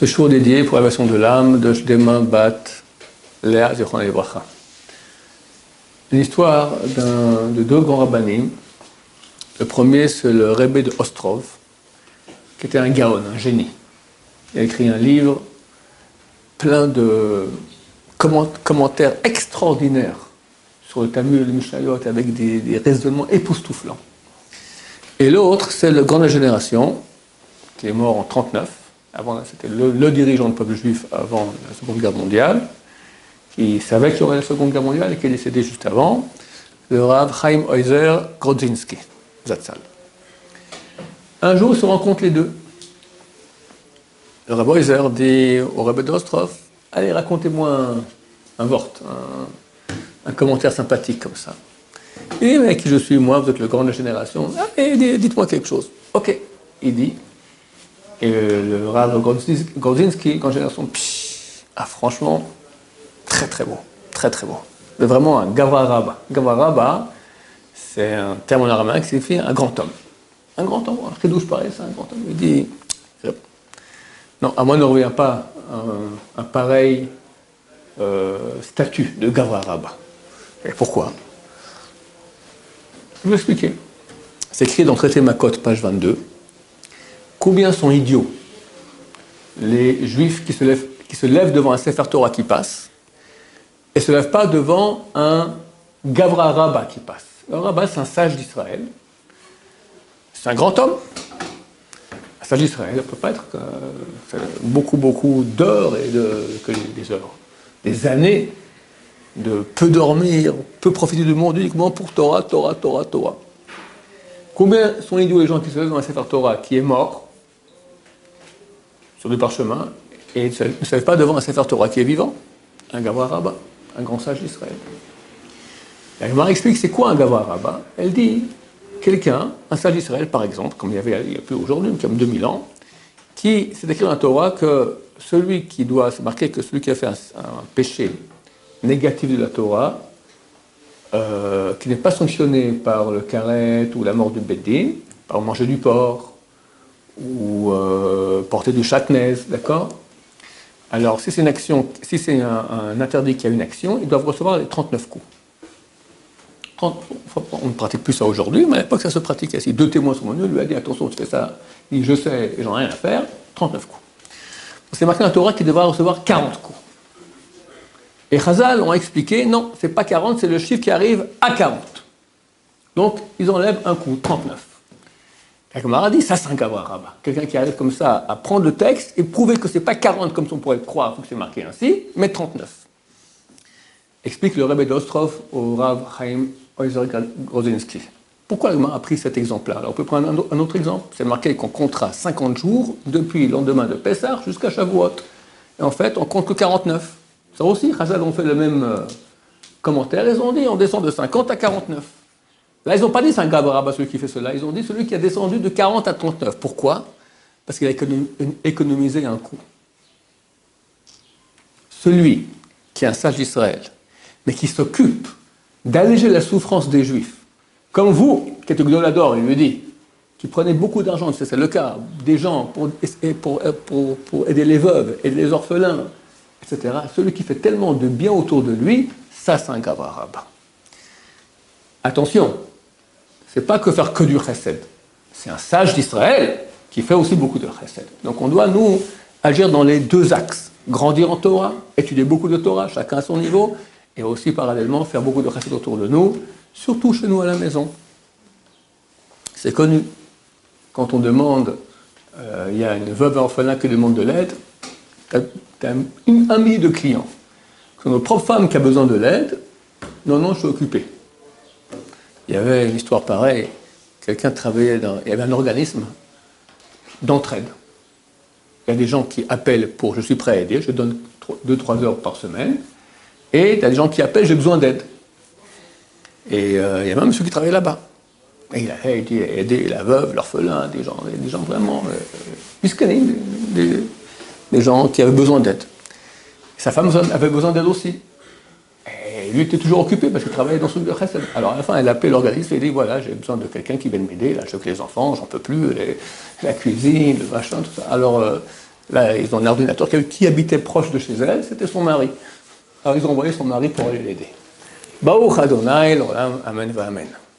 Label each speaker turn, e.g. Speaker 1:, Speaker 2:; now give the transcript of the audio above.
Speaker 1: ce show dédié pour l'élévation de l'âme de Shdema Bat Léa Zichron Livracha. Une histoire de deux grands rabbanim. Le premier, c'est le Rebbe de Ostrov, qui était un gaon, un génie. Il a écrit un livre plein de commentaires extraordinaires sur le Talmud et le Mishnayot, avec des raisonnements époustouflants. Et l'autre, c'est le grand de la génération, qui est mort en 1939. C'était le dirigeant du peuple juif avant la Seconde Guerre mondiale, qui savait qu'il y aurait la Seconde Guerre mondiale et qui est décédé juste avant, le Rav Chaim Oizer Grodzinski, Zatzal. Un jour, ils se rencontrent les deux. Le Rav Oizer dit au Rebbe d'Ostrov, allez, racontez-moi un vort, un commentaire sympathique comme ça. Et mais qui je suis, moi, vous êtes le grand de la génération, allez, dites-moi quelque chose. Ok, il dit. Et le Rav Grodzinski, grande génération, franchement, très très beau, très très beau. C'est vraiment un Gavra Rabba. Gavra Rabba, c'est un terme en araméen qui signifie un grand homme. Un grand homme, un chidouche pareil, c'est un grand homme. Il dit, non, à moi ne revient pas un pareil statut de Gavra Rabba. Et pourquoi? Je vais vous expliquer. C'est écrit dans le traité Makot, page 22. Combien sont idiots les juifs qui se lèvent devant un Sefer Torah qui passe et ne se lèvent pas devant un Gavra Rabba qui passe. Le Rabba, c'est un sage d'Israël. C'est un grand homme. Un sage d'Israël, ça ne peut pas être beaucoup d'heures et des années de peu dormir, peu profiter du monde uniquement pour Torah. Combien sont idiots les gens qui se lèvent dans un Sefer Torah qui est mort sur du parchemin et ne se lèvent pas devant un Sefer Torah qui est vivant, un Gavra Rabba, un grand sage d'Israël. La Gemara explique c'est quoi un Gavra Rabba. Elle dit quelqu'un, un sage d'Israël par exemple, comme il y a plus aujourd'hui, comme 2000 ans, qui s'est écrit dans la Torah que celui qui doit, c'est marqué que celui qui a fait un péché négatif de la Torah, qui n'est pas sanctionné par le karet ou la mort du beddin, par manger du porc ou porter du chatnez, d'accord? Alors, si c'est une action, si c'est un interdit qui a une action, ils doivent recevoir les 39 coups. On ne pratique plus ça aujourd'hui, mais à l'époque, ça se pratiquait. Si deux témoins sont venus, lui a dit attention, tu fais ça, il dit je sais et j'en ai rien à faire, 39 coups. C'est marqué dans la Torah qu'il devra recevoir 40 coups. Et Chazal ont expliqué, non, c'est pas 40, c'est le chiffre qui arrive à 40. Donc, ils enlèvent un coup, 39. La Gemara dit, ça c'est un Gavra Rabba. Quelqu'un qui arrive comme ça à prendre le texte et prouver que c'est pas 40 comme on pourrait le croire, il faut que c'est marqué ainsi, mais 39. Explique le Rebbe d'Ostrov au Rav Chaim Oizer Grodzinski. Pourquoi la Gemara a pris cet exemple-là? Alors, on peut prendre un autre exemple. C'est marqué qu'on comptera 50 jours depuis le lendemain de Pessah jusqu'à Shavuot. Et en fait, on compte que 49. Ça aussi, Chazal ont fait le même commentaire. Ils ont dit on descend de 50 à 49. Là, ils n'ont pas dit c'est un Gavra Rabba celui qui fait cela. Ils ont dit celui qui a descendu de 40 à 39. Pourquoi? Parce qu'il a économisé un coût. Celui qui est un sage d'Israël, mais qui s'occupe d'alléger la souffrance des Juifs, comme vous, qui êtes le Gdolador, il lui dit tu prenais beaucoup d'argent, c'est le cas, des gens pour aider les veuves et les orphelins, etc. Celui qui fait tellement de bien autour de lui, ça c'est un Gavra Rabba. Attention, c'est pas que faire que du chesed. C'est un sage d'Israël qui fait aussi beaucoup de chesed. Donc on doit, nous, agir dans les deux axes. Grandir en Torah, étudier beaucoup de Torah, chacun à son niveau, et aussi parallèlement faire beaucoup de chesed autour de nous, surtout chez nous à la maison. C'est connu. Quand on demande, il y a une veuve orphelin qui demande de l'aide, tu as un millier de clients. C'est notre propre femme qui a besoin de l'aide. Non, je suis occupé. Il y avait une histoire pareille. Quelqu'un travaillait il y avait un organisme d'entraide. Il y a des gens qui appellent pour « je suis prêt à aider », je donne 2-3 heures par semaine. Et il y a des gens qui appellent « j'ai besoin d'aide ». Et il y a même un monsieur qui travaille là-bas. Et il a aidé la veuve, l'orphelin, des gens vraiment miscanés, des gens qui avaient besoin d'aide. Sa femme avait besoin d'aide aussi. Et lui était toujours occupé parce qu'il travaillait dans son chesed. Alors à la fin, elle appelle l'organisme et dit voilà, j'ai besoin de quelqu'un qui vienne m'aider. Là, je veux que les enfants, j'en peux plus, la cuisine, le machin, tout ça. Alors Là, ils ont un ordinateur qui habitait proche de chez elle, c'était son mari. Alors ils ont envoyé son mari pour aller l'aider. Baruch Adonai, l'olam, amen, va amen.